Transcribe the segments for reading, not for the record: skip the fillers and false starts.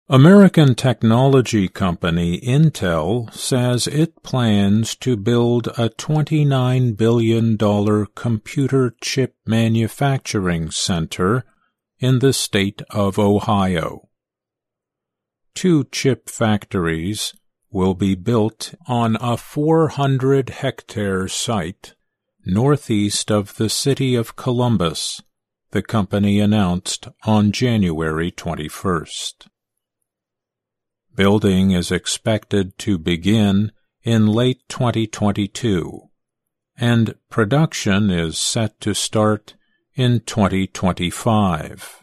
American technology company Intel says it plans to build a $29 billion computer chip manufacturing center in the state of Ohio. 2 chip factories will be built on a 400-hectare site northeast of the city of Columbus, the company announced on January 21st. Building is expected to begin in late 2022, and production is set to start in 2025.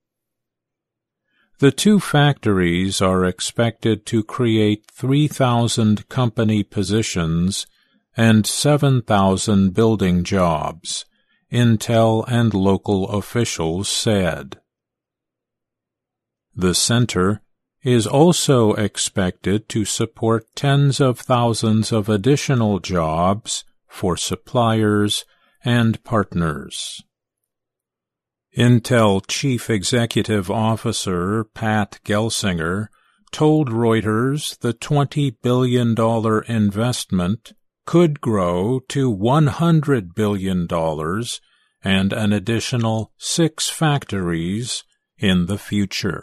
The 2 factories are expected to create 3,000 company positions and 7,000 building jobs, Intel and local officials said. The center is also expected to support tens of thousands of additional jobs for suppliers and partners. Intel Chief Executive Officer Pat Gelsinger told Reuters the $20 billion investment could grow to $100 billion and an additional 6 factories in the future.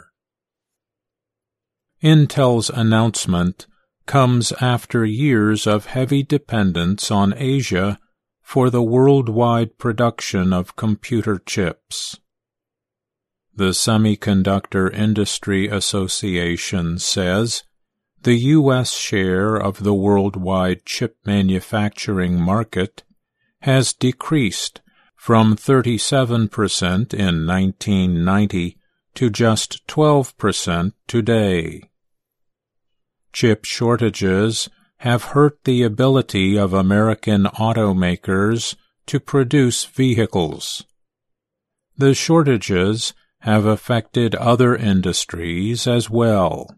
Intel's announcement comes after years of heavy dependence on Asia for the worldwide production of computer chips. The Semiconductor Industry Association says the U.S. share of the worldwide chip manufacturing market has decreased from 37% in 1990 to just 12% today. Chip shortages have hurt the ability of American automakers to produce vehicles. The shortages have affected other industries as well.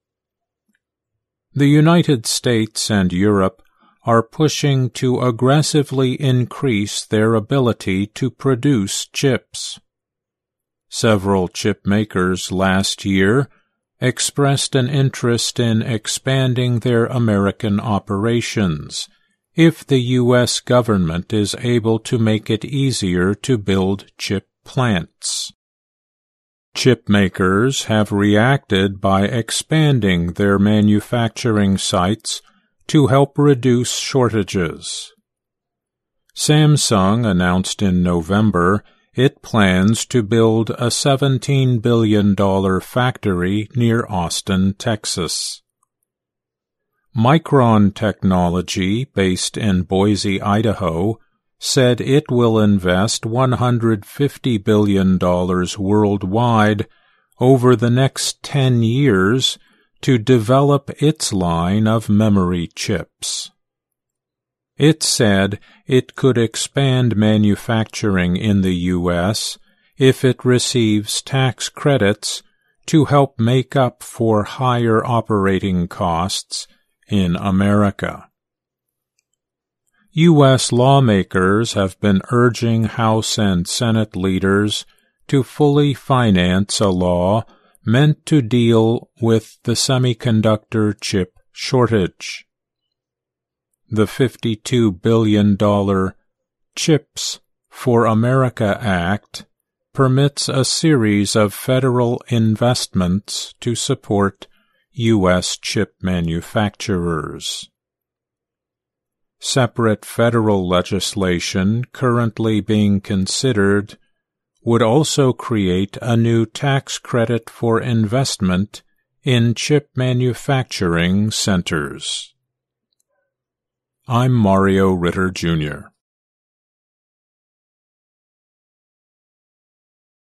The United States and Europe are pushing to aggressively increase their ability to produce chips. Several chip makers last year expressed an interest in expanding their American operations if the U.S. government is able to make it easier to build chip plants. Chip makers have reacted by expanding their manufacturing sites to help reduce shortages. Samsung announced in November it plans to build a $17 billion factory near Austin, Texas. Micron Technology, based in Boise, Idaho, said it will invest $150 billion worldwide over the next 10 years to develop its line of memory chips. It said it could expand manufacturing in the U.S. if it receives tax credits to help make up for higher operating costs in America. U.S. lawmakers have been urging House and Senate leaders to fully finance a law meant to deal with the semiconductor chip shortage. The $52 billion CHIPS for America Act permits a series of federal investments to support U.S. chip manufacturers. Separate federal legislation currently being considered would also create a new tax credit for investment in chip manufacturing centers. I'm Mario Ritter, Jr.